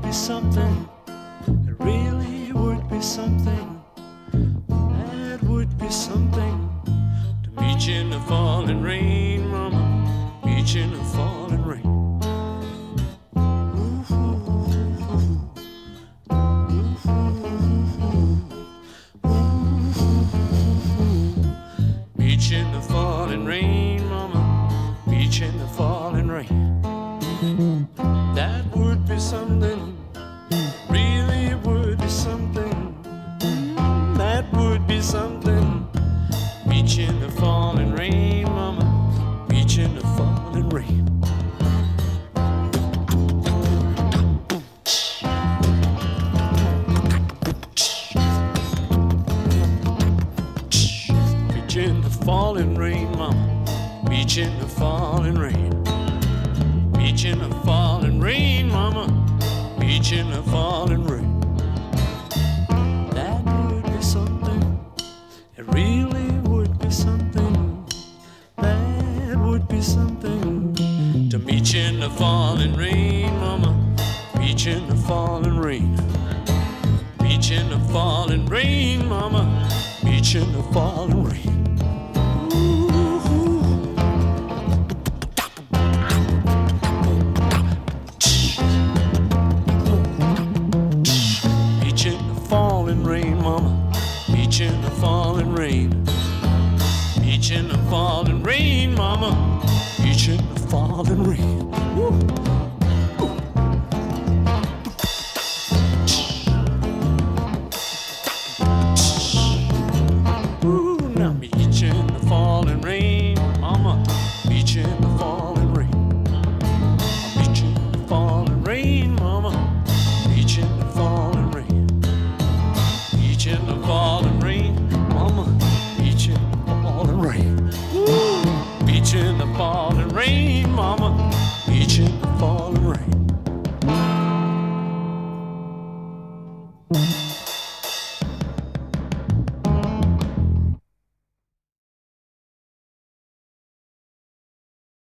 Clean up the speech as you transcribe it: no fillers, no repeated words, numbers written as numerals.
be something. It really would be something. That would be something. To meet you in the falling rain, mama. Meet you in the falling rain. Meet you in the falling rain, mama. Meet you in the falling rain. That would be something. Really would be something. That would be something. Meet you in the falling rain, mama. Meet you in the falling rain. Meet you in the falling rain, mama. Meet you in the falling rain. Meet you in the falling rain, mama. Meet you in the falling rain. That would be something. It really would be something. That would be something. To meet you in the falling rain, mama. Meet you in the falling rain. Meet you in the falling rain, mama. Meet you in the falling rain. Falling rain, mama. Meet you in the falling rain. Meet you in the falling rain, mama. Meet you in the falling rain. Woo. Ooh, now meet you in the falling rain, mama. Meet you in the falling rain. I'll meet you in the falling rain, mama. Meet you in the falling rain. Meet you in the falling rain, mama. Meet you in the falling rain. Woo. Meet you in the falling rain, mama. Meet you in the falling rain.